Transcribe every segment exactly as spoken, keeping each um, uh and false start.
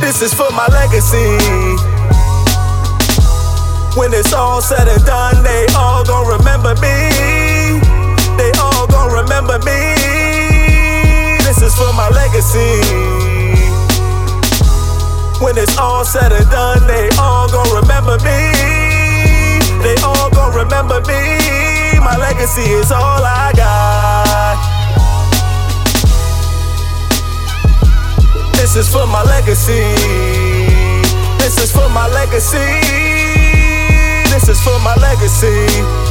This is for my legacy. When it's all said and done, they all gon' remember me. They all gon' remember me. This is for my legacy. When it's all said and done, they all gon' remember me. They all gon' remember me. My legacy is all I got. This is for my legacy. This is for my legacy. This is for my legacy.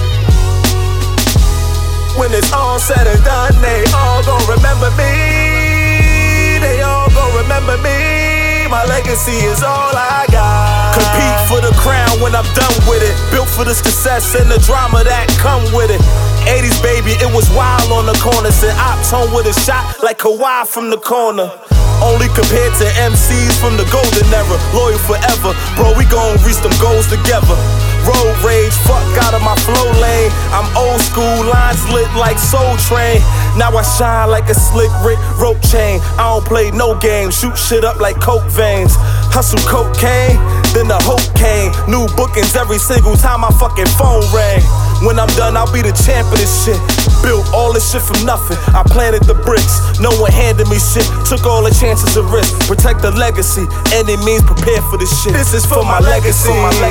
When it's all said and done, they all gon' remember me. They all gon' remember me. My legacy is all I got. Compete for the crown when I'm done with it. Built for the success and the drama that come with it. eighties baby, it was wild on the corner. Said ops home with a shot like Kawhi from the corner. Only compared to M Cs from the golden era. Loyal forever, bro, we gon' reach them goals together. Road rage, fuck out of my flow lane. I'm old school, lines lit like Soul Train. Now I shine like a slick Rick rope chain. I don't play no games, shoot shit up like coke veins. Hustle cocaine, then the hope came. New bookings every single time my fucking phone rang. When I'm done, I'll be the champ of this shit. Built all this shit from nothing, I planted the bricks. No one handed me shit, took all the chances of risk. Protect the legacy, any means prepare for this shit. This is for my legacy.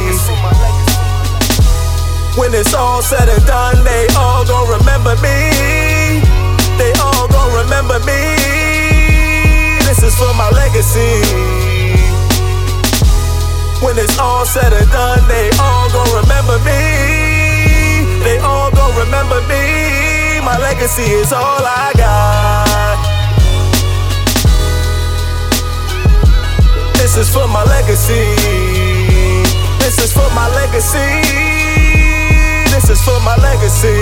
When it's all said and done, they all gon' remember me. They all gon' remember me. This is for my legacy. When it's all said and done, they all gon' remember me. They all gon' remember me. My legacy is all I got. This is for my legacy. This is for my legacy. This is for my legacy.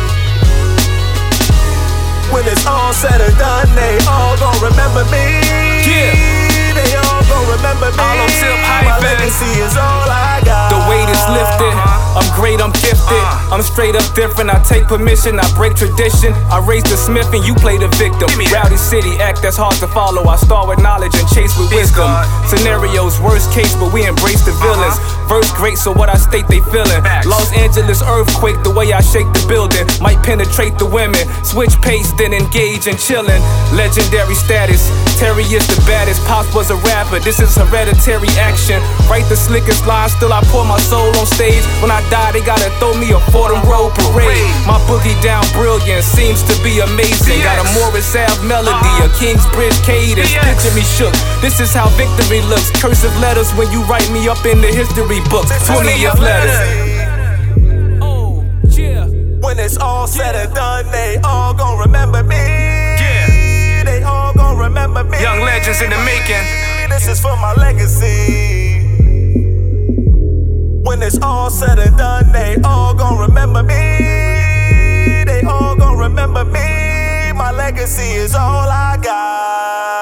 When it's all said and done, they all gon' remember me. Yeah. They all gon' remember me. All on tip, my legacy is all I got. The weight is lifted. I'm great, I'm gifted. I'm straight up different. I take permission, I break tradition. I raise the Smith and you play the victim. Rowdy City act that's hard to follow. I start with knowledge and chase with wisdom. Scenarios, worst case, but we embrace the villains. Verse great, so what I state they feeling. Los Angeles earthquake, the way I shake the building might penetrate the women. Switch pace, then engage and chillin'. Legendary status, Terry is the baddest. Pops was a rapper, this is hereditary action. Write the slickest lines, still I pour my soul on stage. When I die, they gotta throw me a Fordham Road parade. My boogie down brilliant, seems to be amazing. Got a Morris Ave melody, a Kingsbridge cadence. Picture me shook, this is how victory looks. Cursive letters when you write me up in the history books. twentieth letters. Oh, yeah. When it's all said and done, they all gon' remember me. Yeah. They all gon' remember me. Young legends in the making. This is for my legacy. When it's all said and done, they all gon' remember me. They all gon' remember me. My legacy is all I got.